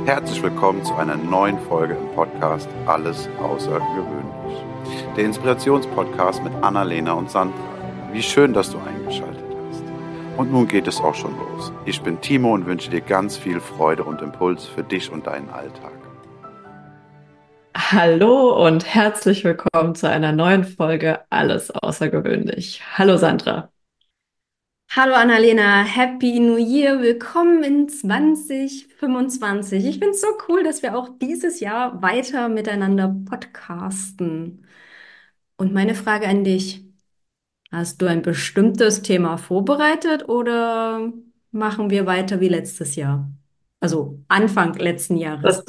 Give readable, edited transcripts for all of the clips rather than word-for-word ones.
Herzlich willkommen zu einer neuen Folge im Podcast Alles Außergewöhnlich. Der Inspirationspodcast mit Annalena und Sandra. Wie schön, dass du eingeschaltet hast. Und nun geht es auch schon los. Ich bin Timo und wünsche dir ganz viel Freude und Impuls für dich und deinen Alltag. Hallo und herzlich willkommen zu einer neuen Folge Alles Außergewöhnlich. Hallo Sandra. Hallo Annalena, Happy New Year, willkommen in 2025. Ich finde es so cool, dass wir auch dieses Jahr weiter miteinander podcasten. Und meine Frage an dich, hast du ein bestimmtes Thema vorbereitet oder machen wir weiter wie letztes Jahr? Also Anfang letzten Jahres.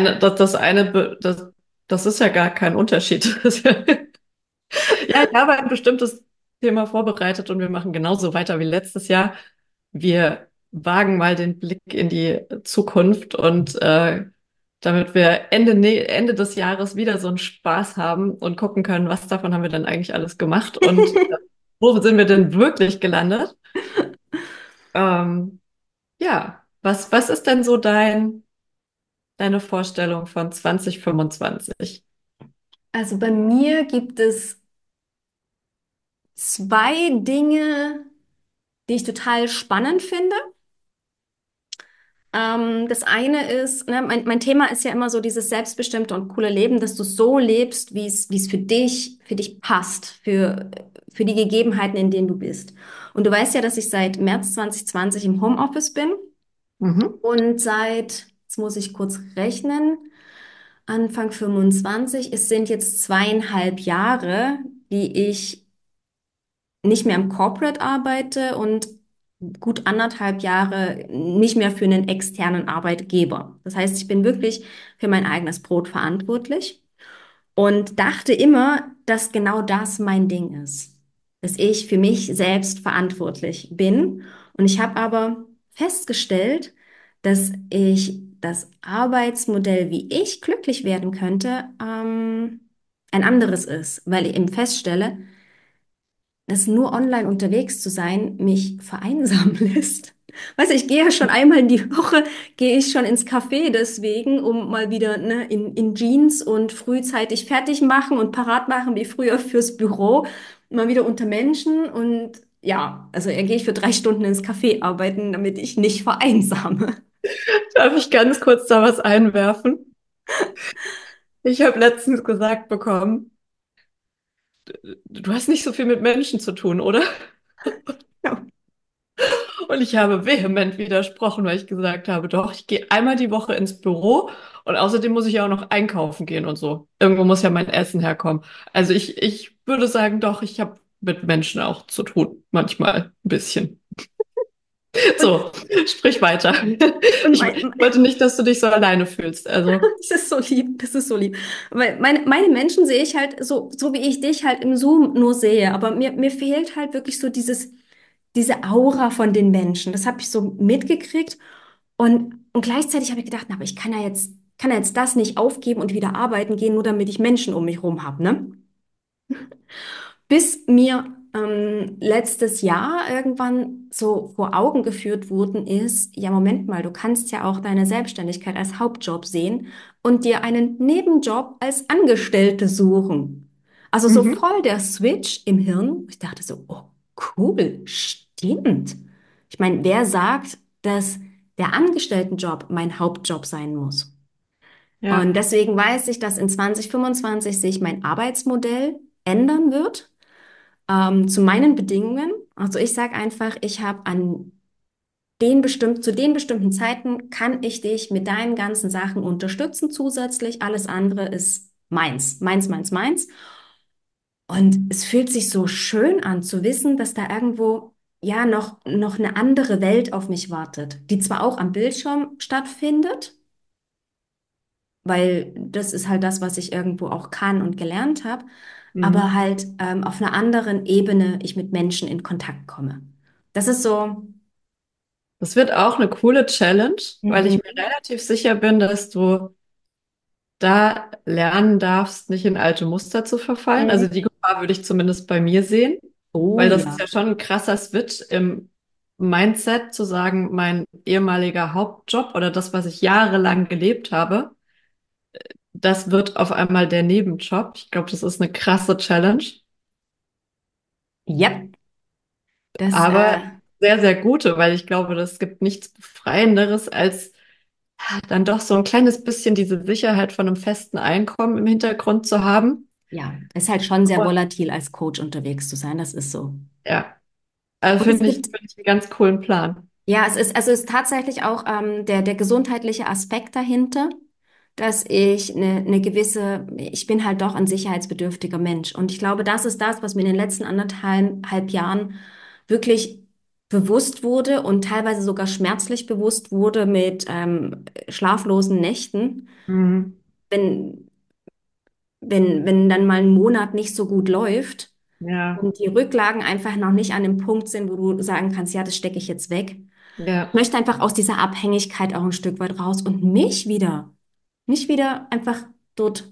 Das ist ja gar kein Unterschied. Ja, ich habe ein bestimmtes Thema vorbereitet und wir machen genauso weiter wie letztes Jahr. Wir wagen mal den Blick in die Zukunft und damit wir Ende des Jahres wieder so einen Spaß haben und gucken können, was davon haben wir denn eigentlich alles gemacht und wo sind wir denn wirklich gelandet? Ähm, ja, was ist denn so deine Vorstellung von 2025? Also bei mir gibt es zwei Dinge, die ich total spannend finde. Das eine ist, ne, mein Thema ist ja immer so dieses selbstbestimmte und coole Leben, dass du so lebst, wie es für dich passt, für die Gegebenheiten, in denen du bist. Und du weißt ja, dass ich seit März 2020 im Homeoffice bin Mhm. und jetzt muss ich kurz rechnen, Anfang 25, es sind jetzt 2,5 Jahre, die ich nicht mehr im Corporate arbeite und gut 1,5 Jahre nicht mehr für einen externen Arbeitgeber. Das heißt, ich bin wirklich für mein eigenes Brot verantwortlich und dachte immer, dass genau das mein Ding ist, dass ich für mich selbst verantwortlich bin. Und ich habe aber festgestellt, dass ich das Arbeitsmodell, wie ich glücklich werden könnte, ein anderes ist, weil ich eben feststelle, dass nur online unterwegs zu sein mich vereinsamen lässt. Weißt du, ich gehe ja schon einmal in die Woche, gehe ich schon ins Café deswegen, um mal wieder ne, in Jeans und frühzeitig fertig machen und parat machen wie früher fürs Büro, mal wieder unter Menschen und ja, also gehe ich für 3 Stunden ins Café arbeiten, damit ich nicht vereinsame. Darf ich ganz kurz da was einwerfen? Ich habe letztens gesagt bekommen, du hast nicht so viel mit Menschen zu tun, oder? Ja. Und ich habe vehement widersprochen, weil ich gesagt habe, doch, ich gehe einmal die Woche ins Büro und außerdem muss ich ja auch noch einkaufen gehen und so. Irgendwo muss ja mein Essen herkommen. Also ich würde sagen, doch, ich habe mit Menschen auch zu tun. Manchmal ein bisschen. Und, So, sprich weiter. und Ich wollte nicht, dass du dich so alleine fühlst. Also, das ist so lieb, das ist so lieb. Weil meine Menschen sehe ich halt so wie ich dich halt im Zoom nur sehe. Aber mir fehlt halt wirklich so diese Aura von den Menschen. Das habe ich so mitgekriegt. Und gleichzeitig habe ich gedacht, na, aber ich kann ja jetzt das nicht aufgeben und wieder arbeiten gehen, nur damit ich Menschen um mich herum habe, ne? Bis mir letztes Jahr irgendwann so vor Augen geführt worden ist, ja, Moment mal, du kannst ja auch deine Selbstständigkeit als Hauptjob sehen und dir einen Nebenjob als Angestellte suchen. Also so mhm. voll der Switch im Hirn. Ich dachte so, oh, cool, stimmt. Ich meine, wer sagt, dass der Angestelltenjob mein Hauptjob sein muss? Und Ja. deswegen weiß ich, dass in 2025 sich mein Arbeitsmodell ändern wird zu meinen Bedingungen. Also ich sage einfach, ich habe zu den bestimmten Zeiten kann ich dich mit deinen ganzen Sachen unterstützen zusätzlich. Alles andere ist meins, meins, meins, meins. Und es fühlt sich so schön an zu wissen, dass da irgendwo ja noch eine andere Welt auf mich wartet, die zwar auch am Bildschirm stattfindet, weil das ist halt das, was ich irgendwo auch kann und gelernt habe, aber Mhm. halt auf einer anderen Ebene ich mit Menschen in Kontakt komme. Das ist so, Das wird auch eine coole Challenge, weil ich mir mhm. relativ sicher bin, dass du da lernen darfst, nicht in alte Muster zu verfallen. Also Mhm. die Gefahr würde ich zumindest bei mir sehen, Oh weil das ist ja. ja schon ein krasser Switch im Mindset zu sagen, mein ehemaliger Hauptjob oder das, was ich jahrelang gelebt habe, das wird auf einmal der Nebenjob. Ich glaube, das ist eine krasse Challenge, Ja, das, aber sehr, sehr gute, weil ich glaube, das gibt nichts Befreienderes, als dann doch so ein kleines bisschen diese Sicherheit von einem festen Einkommen im Hintergrund zu haben. ja, ist halt schon sehr Und, volatil als Coach unterwegs zu sein, das ist so. ja, also Und es gibt, finde ich einen ganz coolen Plan. ja, es ist tatsächlich auch der gesundheitliche Aspekt dahinter, dass ich eine gewisse, ich bin halt doch ein sicherheitsbedürftiger Mensch. Und ich glaube, das ist das, was mir in den letzten anderthalb Jahren wirklich bewusst wurde und teilweise sogar schmerzlich bewusst wurde mit schlaflosen Nächten. Mhm. Wenn, wenn dann mal ein Monat nicht so gut läuft Ja, und die Rücklagen einfach noch nicht an dem Punkt sind, wo du sagen kannst, ja, das stecke ich jetzt weg. Ich ja. möchte einfach aus dieser Abhängigkeit auch ein Stück weit raus und mich wieder einfach dort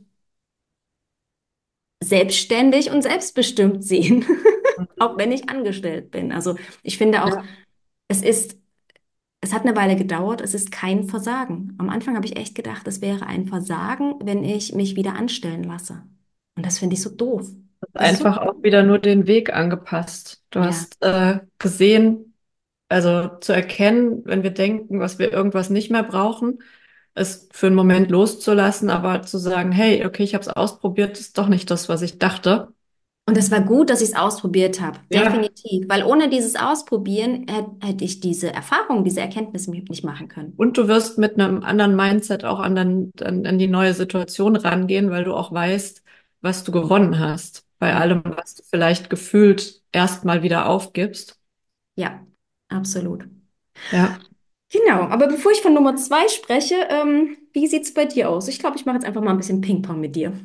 selbstständig und selbstbestimmt sehen, auch wenn ich angestellt bin. Also ich finde auch, Ja. es ist, es hat eine Weile gedauert, es ist kein Versagen. Am Anfang habe ich echt gedacht, es wäre ein Versagen, wenn ich mich wieder anstellen lasse. Und das finde ich so doof. Das ist so, Einfach auch wieder nur den Weg angepasst. Du ja. hast gesehen, also zu erkennen, wenn wir denken, was wir irgendwas nicht mehr brauchen, es für einen Moment loszulassen, aber zu sagen, hey, okay, ich habe es ausprobiert, ist doch nicht das, was ich dachte. Und es war gut, dass ich es ausprobiert habe, Ja. definitiv, weil ohne dieses Ausprobieren hätte ich diese Erfahrung, diese Erkenntnis nicht machen können. Und du wirst mit einem anderen Mindset auch an die neue Situation rangehen, weil du auch weißt, was du gewonnen hast. Bei Ja, allem, was du vielleicht gefühlt erstmal wieder aufgibst. ja, absolut. Ja. Genau, aber bevor ich von Nummer zwei spreche, wie sieht's bei dir aus? Ich glaube, ich mache jetzt einfach mal ein bisschen Ping-Pong mit dir.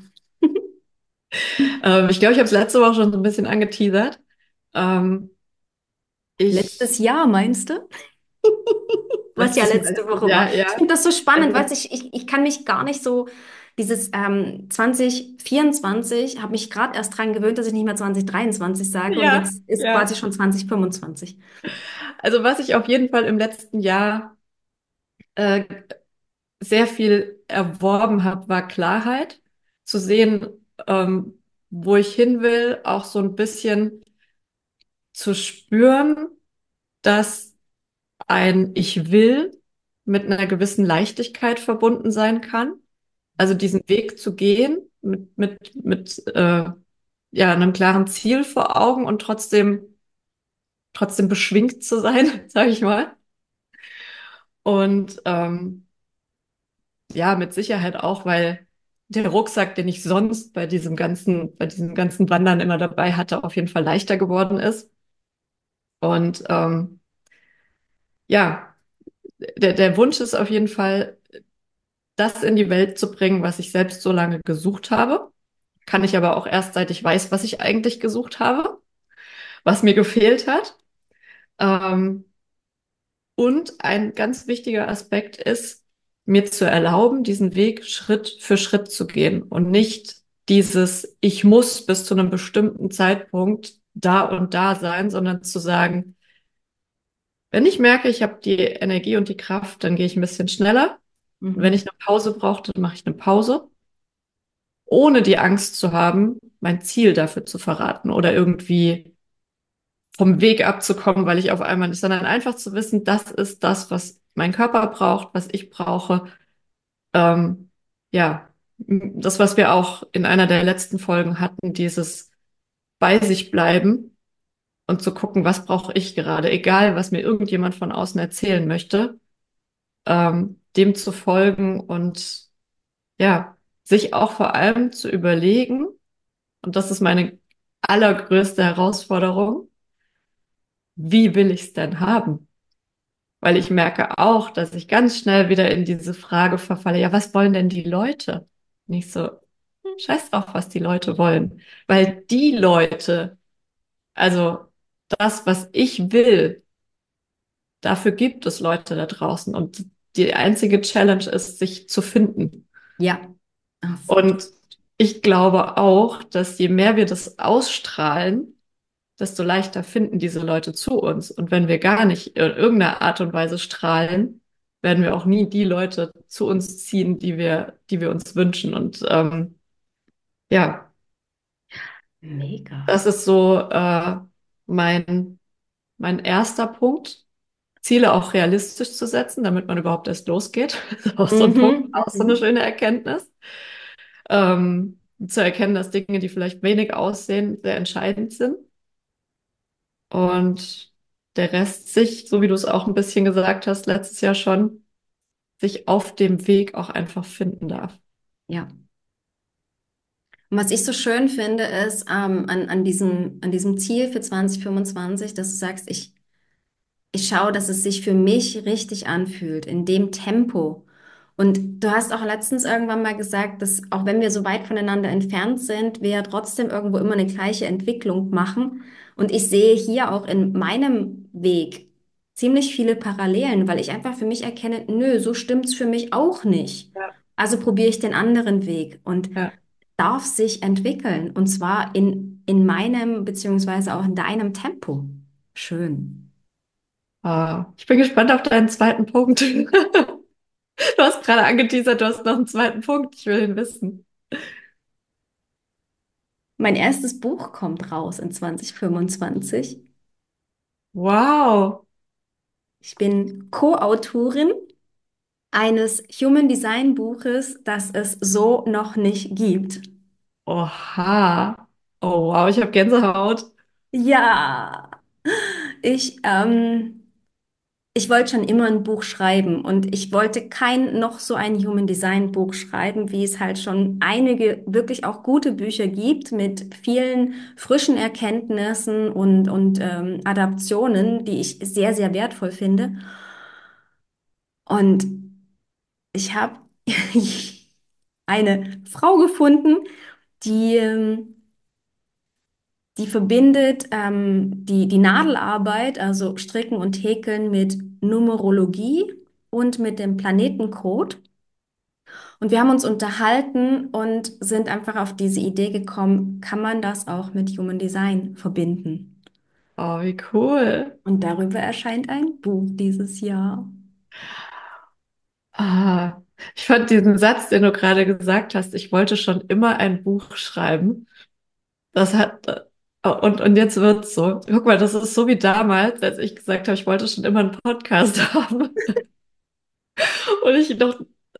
Ich glaube, ich habe es letzte Woche schon so ein bisschen angeteasert. Ähm, ich, Letztes Jahr, meinst du? Was ja letztes Mal, letzte Woche war. ja, ja. Ich finde das so spannend, weil Also, ich kann mich gar nicht so, dieses 2024, habe mich gerade erst dran gewöhnt, dass ich nicht mehr 2023 sage und ja, jetzt ist ja. quasi schon 2025. Also was ich auf jeden Fall im letzten Jahr äh, sehr viel erworben habe, war Klarheit. Zu sehen, wo ich hin will, auch so ein bisschen zu spüren, dass ein Ich will mit einer gewissen Leichtigkeit verbunden sein kann. Also diesen Weg zu gehen mit ja, einem klaren Ziel vor Augen und trotzdem beschwingt zu sein, sage ich mal. Und ja, mit Sicherheit auch, weil der Rucksack, den ich sonst bei diesem ganzen Wandern immer dabei hatte, auf jeden Fall leichter geworden ist. Und ja, der Wunsch ist auf jeden Fall, das in die Welt zu bringen, was ich selbst so lange gesucht habe. Kann ich aber auch erst, seit ich weiß, was ich eigentlich gesucht habe, was mir gefehlt hat. Ähm, und ein ganz wichtiger Aspekt ist, mir zu erlauben, diesen Weg Schritt für Schritt zu gehen und nicht dieses, ich muss bis zu einem bestimmten Zeitpunkt da und da sein, sondern zu sagen, wenn ich merke, ich habe die Energie und die Kraft, dann gehe ich ein bisschen schneller. Wenn Mhm. ich eine Pause brauche, dann mache ich eine Pause, ohne die Angst zu haben, mein Ziel dafür zu verraten oder irgendwie vom Weg abzukommen, weil ich auf einmal nicht, sondern einfach zu wissen, das ist das, was mein Körper braucht, was ich brauche. Ähm, ja, das, was wir auch in einer der letzten Folgen hatten, dieses bei sich bleiben und zu gucken, was brauche ich gerade, egal was mir irgendjemand von außen erzählen möchte, dem zu folgen und ja, sich auch vor allem zu überlegen, und das ist meine allergrößte Herausforderung, wie will ich es denn haben? Weil ich merke auch, dass ich ganz schnell wieder in diese Frage verfalle, ja, was wollen denn die Leute? Nicht so, scheiß drauf, was die Leute wollen. Weil die Leute, also das, was ich will, dafür gibt es Leute da draußen. Und die einzige Challenge ist, sich zu finden. Ja, auf, Und ich glaube auch, dass je mehr wir das ausstrahlen, desto leichter finden diese Leute zu uns. Und wenn wir gar nicht in irgendeiner Art und Weise strahlen, werden wir auch nie die Leute zu uns ziehen, die wir uns wünschen. Und ja, Mega. das ist so mein, mein erster Punkt. Ziele auch realistisch zu setzen, damit man überhaupt erst losgeht. Das ist auch so ein Punkt, Mhm, auch so eine mhm. schöne Erkenntnis. Zu erkennen, dass Dinge, die vielleicht wenig aussehen, sehr entscheidend sind. Und der Rest sich, so wie du es auch ein bisschen gesagt hast, letztes Jahr schon, sich auf dem Weg auch einfach finden darf. Ja. Und was ich so schön finde, ist an diesem Ziel für 2025, dass du sagst, ich schaue, dass es sich für mich richtig anfühlt, in dem Tempo. Und du hast auch letztens irgendwann mal gesagt, dass auch wenn wir so weit voneinander entfernt sind, wir ja trotzdem irgendwo immer eine gleiche Entwicklung machen. Und ich sehe hier auch in meinem Weg ziemlich viele Parallelen, weil ich einfach für mich erkenne, nö, so stimmt's für mich auch nicht. Ja. Also probiere ich den anderen Weg und Ja. darf sich entwickeln. Und zwar in meinem beziehungsweise auch in deinem Tempo. Schön. Ich bin gespannt auf deinen zweiten Punkt. Du hast gerade angeteasert, du hast noch einen zweiten Punkt. Ich will ihn wissen. Mein erstes Buch kommt raus in 2025. Wow. Ich bin Co-Autorin eines Human Design Buches, das es so noch nicht gibt. Oha. Oh, wow, ich habe Gänsehaut. Ja, ich, ähm, ich wollte schon immer ein Buch schreiben und ich wollte kein noch so ein Human Design Buch schreiben, wie es halt schon einige wirklich auch gute Bücher gibt mit vielen frischen Erkenntnissen und Adaptionen, die ich sehr, sehr wertvoll finde. Und ich habe eine Frau gefunden, die die verbindet die Nadelarbeit, also Stricken und Häkeln mit Numerologie und mit dem Planetencode. Und wir haben uns unterhalten und sind einfach auf diese Idee gekommen, kann man das auch mit Human Design verbinden? Oh, wie cool. Und darüber erscheint ein Buch dieses Jahr. Ah, ich fand diesen Satz, den du gerade gesagt hast, ich wollte schon immer ein Buch schreiben. Das hat, und jetzt wird's so. Guck mal, das ist so wie damals, als ich gesagt habe, ich wollte schon immer einen Podcast haben. Und ich noch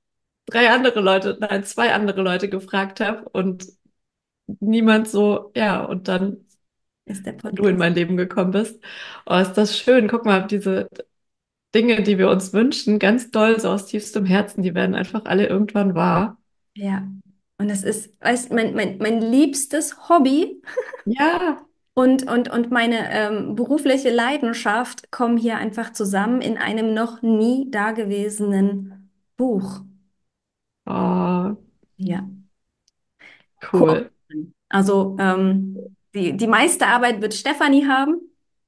zwei andere Leute gefragt habe und niemand so, ja, und dann Ist der du in Podcast. mein Leben gekommen bist. Oh, ist das schön. Guck mal, diese Dinge, die wir uns wünschen, ganz doll, so aus tiefstem Herzen, die werden einfach alle irgendwann wahr. Ja. Und das ist, weißt, mein liebstes Hobby Ja, und meine berufliche Leidenschaft kommen hier einfach zusammen in einem noch nie dagewesenen Buch. oh, Ja, cool. Co-Autorin. Also die meiste Arbeit wird Stefanie haben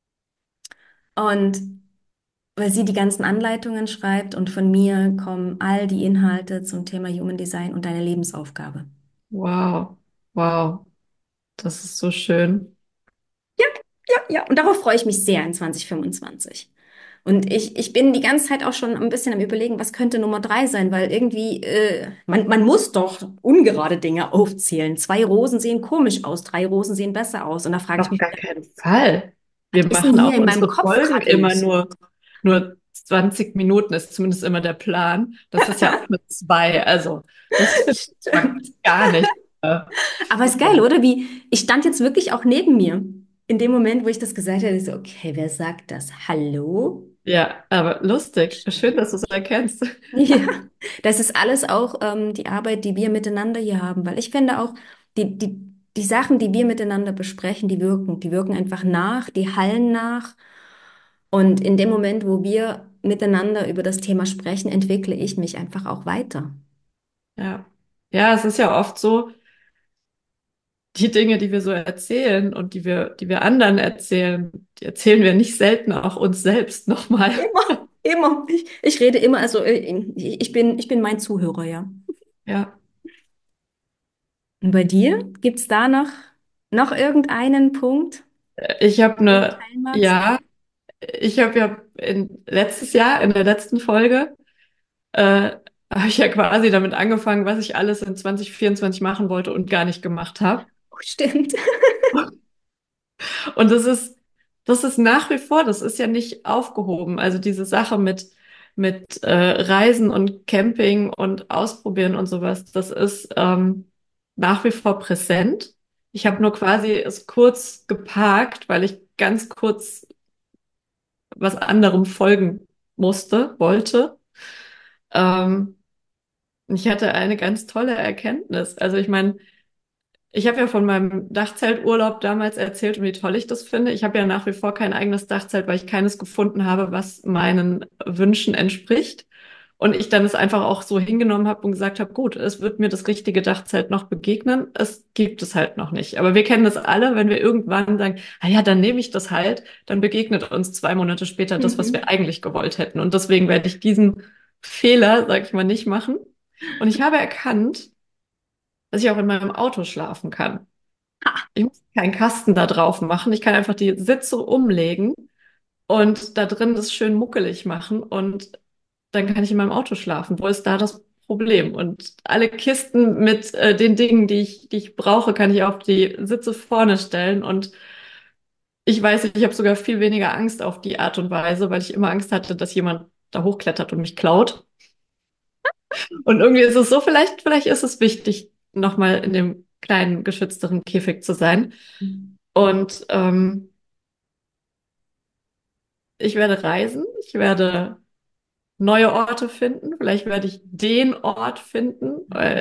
und weil sie die ganzen Anleitungen schreibt und von mir kommen all die Inhalte zum Thema Human Design und deine Lebensaufgabe. Wow, wow, das ist so schön. Ja, ja. Und darauf freue ich mich sehr in 2025. Und ich bin die ganze Zeit auch schon ein bisschen am Überlegen, was könnte Nummer 3 sein, weil irgendwie, man muss doch ungerade Dinge aufzählen. Zwei Rosen sehen komisch aus, drei Rosen sehen besser aus. Und da frage ich Auf mich, gar keinen Fall. was Wir ist denn machen hier auch in meinem unsere Kopf Folgen gerade immer los? nur 20 Minuten, ist zumindest immer der Plan. Das ist ja auch mit zwei. Also, das schwankt Stimmt. gar nicht. Aber ist geil, oder? Wie, ich stand jetzt wirklich auch neben mir. In dem Moment, wo ich das gesagt habe, ich so, okay, wer sagt das? Hallo? Ja, aber lustig. Schön, dass du es erkennst. Ja, das ist alles auch die Arbeit, die wir miteinander hier haben, weil ich finde auch, die Sachen, die wir miteinander besprechen, die wirken einfach nach, die hallen nach. Und in dem Moment, wo wir miteinander über das Thema sprechen, entwickle ich mich einfach auch weiter. Ja. Ja, es ist ja oft so, die Dinge, die wir so erzählen und die wir anderen erzählen, die erzählen wir nicht selten auch uns selbst nochmal. Immer, immer. Ich rede immer, also ich bin mein Zuhörer, ja. Ja. Und bei dir, gibt's da noch irgendeinen Punkt? Ich habe Teilen magst? ja, ich habe ja letztes Jahr, in der letzten Folge, habe ich ja quasi damit angefangen, was ich alles in 2024 machen wollte und gar nicht gemacht habe. Oh, stimmt. Und das ist nach wie vor, das ist ja nicht aufgehoben. Also diese Sache mit Reisen und Camping und Ausprobieren und sowas, das ist nach wie vor präsent. Ich habe nur quasi es kurz geparkt, weil ich ganz kurz was anderem folgen wollte. Ähm, ich hatte eine ganz tolle Erkenntnis. Also ich meine, ich habe ja von meinem Dachzelturlaub damals erzählt und wie toll ich das finde. Ich habe ja nach wie vor kein eigenes Dachzelt, weil ich keines gefunden habe, was meinen Wünschen entspricht. Und ich dann es einfach auch so hingenommen habe und gesagt habe, gut, es wird mir das richtige Dachzelt noch begegnen. Es gibt es halt noch nicht. Aber wir kennen das alle, wenn wir irgendwann sagen, ah ja, dann nehme ich das halt, dann begegnet uns 2 Monate später das, was wir Mhm. eigentlich gewollt hätten. Und deswegen werde ich diesen Fehler, sag ich mal, nicht machen. Und ich habe erkannt, dass ich auch in meinem Auto schlafen kann. Ah, Ich muss keinen Kasten da drauf machen. Ich kann einfach die Sitze umlegen und da drin das schön muckelig machen und dann kann ich in meinem Auto schlafen. Wo ist da das Problem? Und alle Kisten mit den Dingen, die ich brauche, kann ich auf die Sitze vorne stellen. Und ich weiß, ich habe sogar viel weniger Angst auf die Art und Weise, weil ich immer Angst hatte, dass jemand da hochklettert und mich klaut. Und irgendwie ist es so, vielleicht ist es wichtig, nochmal in dem kleinen, geschützteren Käfig zu sein. Und ich werde reisen, ich werde neue Orte finden, vielleicht werde ich den Ort finden,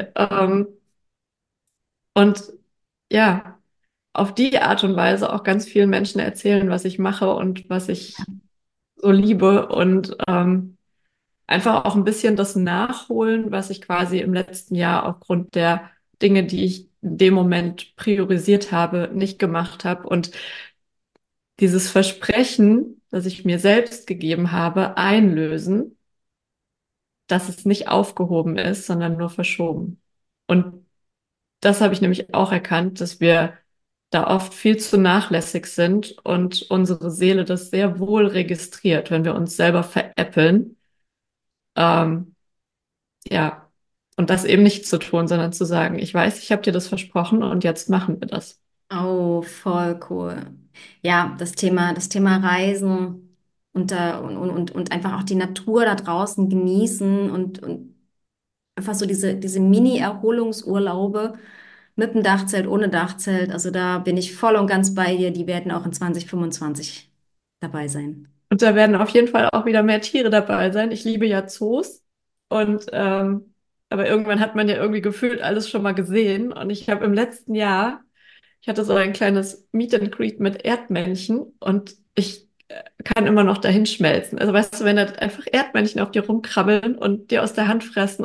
und ja, auf die Art und Weise auch ganz vielen Menschen erzählen, was ich mache und was ich so liebe und einfach auch ein bisschen das nachholen, was ich quasi im letzten Jahr aufgrund der Dinge, die ich in dem Moment priorisiert habe, nicht gemacht habe und dieses Versprechen, das ich mir selbst gegeben habe, einlösen, dass es nicht aufgehoben ist, sondern nur verschoben. Und das habe ich nämlich auch erkannt, dass wir da oft viel zu nachlässig sind und unsere Seele das sehr wohl registriert, wenn wir uns selber veräppeln. Ähm, ja, und das eben nicht zu tun, sondern zu sagen, ich weiß, ich habe dir das versprochen und jetzt machen wir das. oh, voll cool. Ja, das Thema Reisen und einfach auch die Natur da draußen genießen und einfach so diese Mini-Erholungsurlaube mit dem Dachzelt, ohne Dachzelt. Also da bin ich voll und ganz bei dir. Die werden auch in 2025 dabei sein. Und da werden auf jeden Fall auch wieder mehr Tiere dabei sein. Ich liebe ja Zoos und aber irgendwann hat man ja irgendwie gefühlt alles schon mal gesehen. Und ich habe im letzten Jahr, ich hatte so ein kleines Meet and Greet mit Erdmännchen und ich kann immer noch dahin schmelzen. Also weißt du, wenn da einfach Erdmännchen auf dir rumkrabbeln und dir aus der Hand fressen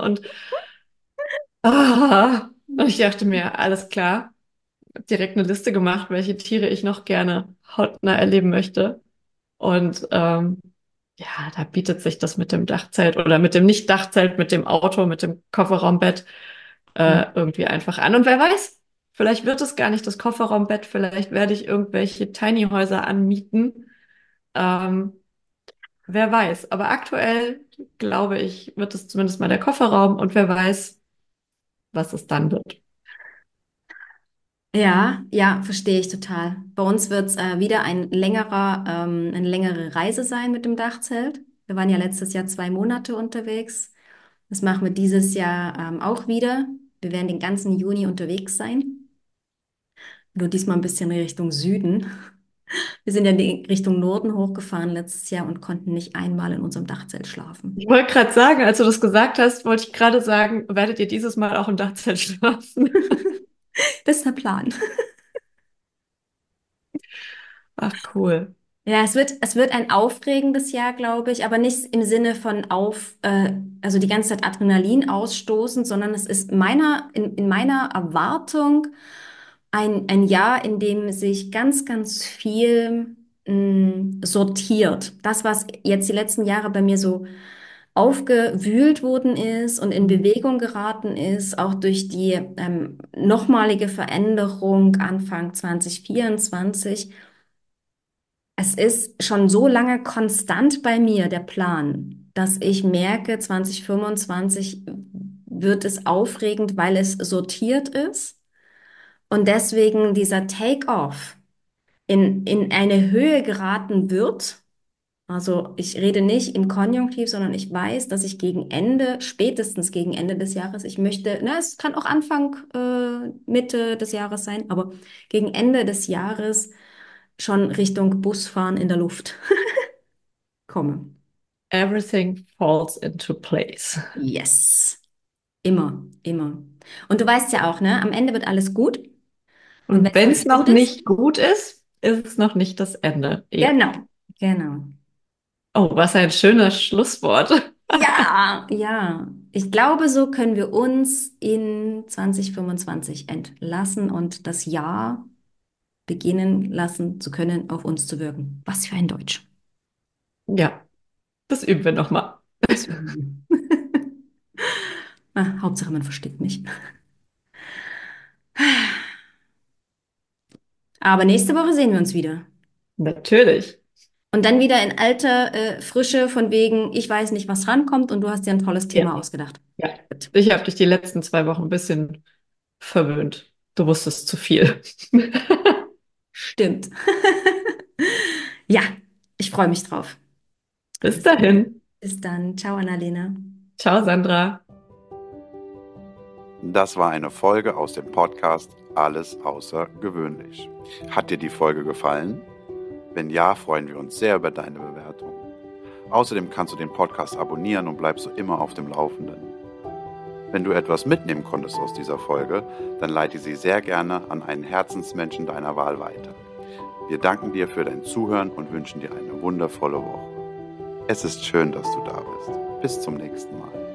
und ich dachte mir, alles klar, hab direkt eine Liste gemacht, welche Tiere ich noch gerne hautnah erleben möchte. Und ja, da bietet sich das mit dem Dachzelt oder mit dem Nicht-Dachzelt, mit dem Auto, mit dem Kofferraumbett irgendwie einfach an. Und wer weiß, vielleicht wird es gar nicht das Kofferraumbett, vielleicht werde ich irgendwelche Tiny Häuser anmieten. Ähm, wer weiß. Aber aktuell, glaube ich, wird es zumindest mal der Kofferraum und wer weiß, was es dann wird. Ja, ja, verstehe ich total. Bei uns wird es wieder eine längere Reise sein mit dem Dachzelt. Wir waren ja letztes Jahr 2 Monate unterwegs. Das machen wir dieses Jahr auch wieder. Wir werden den ganzen Juni unterwegs sein. Nur diesmal ein bisschen Richtung Süden. Wir sind ja in Richtung Norden hochgefahren letztes Jahr und konnten nicht einmal in unserem Dachzelt Ich schlafen. wollte gerade sagen, als du das gesagt hast, wollte ich gerade sagen, werdet ihr dieses Mal auch im Dachzelt schlafen? Das ist der Plan. Ach, cool. Ja, es wird ein aufregendes Jahr, glaube ich, aber nicht im Sinne von also die ganze Zeit Adrenalin ausstoßen, sondern es ist in meiner Erwartung ein Jahr, in dem sich ganz viel sortiert. Das, was jetzt die letzten Jahre bei mir so aufgewühlt worden ist und in Bewegung geraten ist, auch durch die nochmalige Veränderung Anfang 2024. Es ist schon so lange konstant bei mir der Plan, dass ich merke, 2025 wird es aufregend, weil es sortiert ist und deswegen dieser Take-off in eine Höhe geraten wird. Also ich rede nicht im Konjunktiv, sondern ich weiß, dass ich gegen Ende, spätestens gegen Ende des Jahres, ich möchte, na, es kann auch Anfang, Mitte des Jahres sein, aber gegen Ende des Jahres schon Richtung Busfahren in der Luft komme. Everything falls into place. Yes. Immer, immer. Und du weißt ja auch, ne? Am Ende wird alles gut. Und wenn Und es wenn dann es gut noch ist, nicht gut ist es noch nicht das Ende. Ja. genau, genau. Oh, was ein schönes Schlusswort. Ja, ja. Ich glaube, so können wir uns in 2025 entlassen und das Jahr beginnen lassen zu können, auf uns zu wirken. Was für ein Deutsch. Ja, das üben wir nochmal. Das üben wir. Hauptsache, man versteht mich. Aber nächste Woche sehen wir uns wieder. Natürlich. Und dann wieder in alter Frische von wegen, ich weiß nicht, was rankommt und du hast dir ein tolles Ja. Thema ausgedacht. Ja. Gut. Ich habe dich die letzten 2 Wochen ein bisschen verwöhnt. Du wusstest zu viel. Stimmt. Ja, ich freue mich drauf. Bis dahin. Bis dann. Ciao, Annalena. Ciao, Sandra. Das war eine Folge aus dem Podcast Alles außergewöhnlich. Hat dir die Folge gefallen? Wenn ja, freuen wir uns sehr über deine Bewertung. Außerdem kannst du den Podcast abonnieren und bleibst so immer auf dem Laufenden. Wenn du etwas mitnehmen konntest aus dieser Folge, dann leite sie sehr gerne an einen Herzensmenschen deiner Wahl weiter. Wir danken dir für dein Zuhören und wünschen dir eine wundervolle Woche. Es ist schön, dass du da bist. Bis zum nächsten Mal.